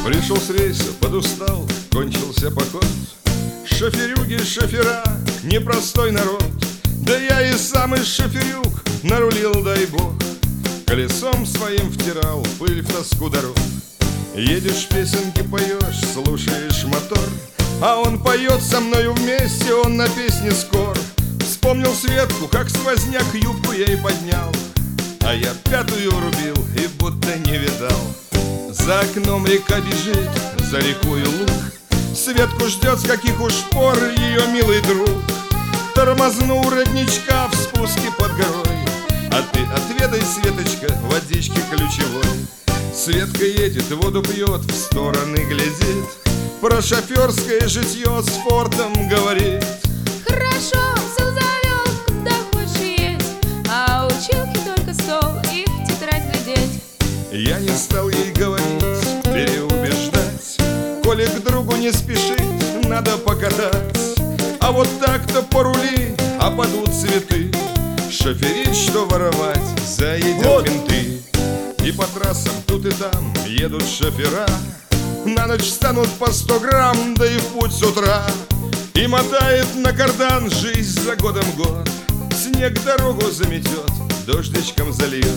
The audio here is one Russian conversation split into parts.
Пришел с рейса, подустал, кончился поход. Шоферюги, шофера, непростой народ. Да я и сам из шоферюг нарулил, дай бог. Колесом своим втирал пыль в тоску дорог. Едешь, песенки поешь, слушаешь мотор, а он поет со мною вместе, он на песне скор. Вспомнил Светку, как сквозняк юбку ей поднял, а я пятую врубил и будто не видал. За окном река бежит, за рекою луг. Светку ждет, с каких уж пор ее милый друг. Тормозну у родничка в спуске под горой, а ты отведай, Светочка, водички ключевой. Светка едет, воду пьет, в стороны глядит, про шоферское житье с фортом говорит. Хорошо, все завел, куда хочешь едь, а училки только стол и в тетрадь глядеть. Я не стал ей говорить, переубеждать, коли к другу не спешить, надо покатать. А вот так-то порули, а падут цветы. Шоферить, что воровать, заедят менты. И по трассам тут и там едут шофера, на ночь станут по 100 грамм, да и в путь с утра. И мотает на кардан жизнь за годом год. Снег дорогу заметет, дождичком зальет.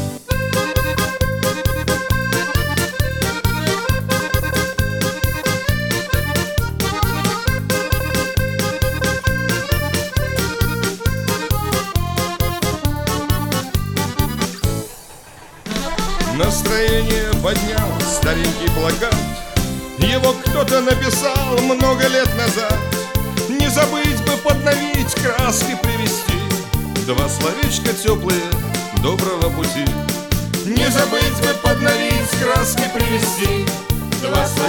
Настроение поднял старенький плакат. Его кто-то написал много лет назад. Не забыть бы подновить, краски привести, два словечка теплые доброго пути. Не забыть бы подновить, краски привести, два словечка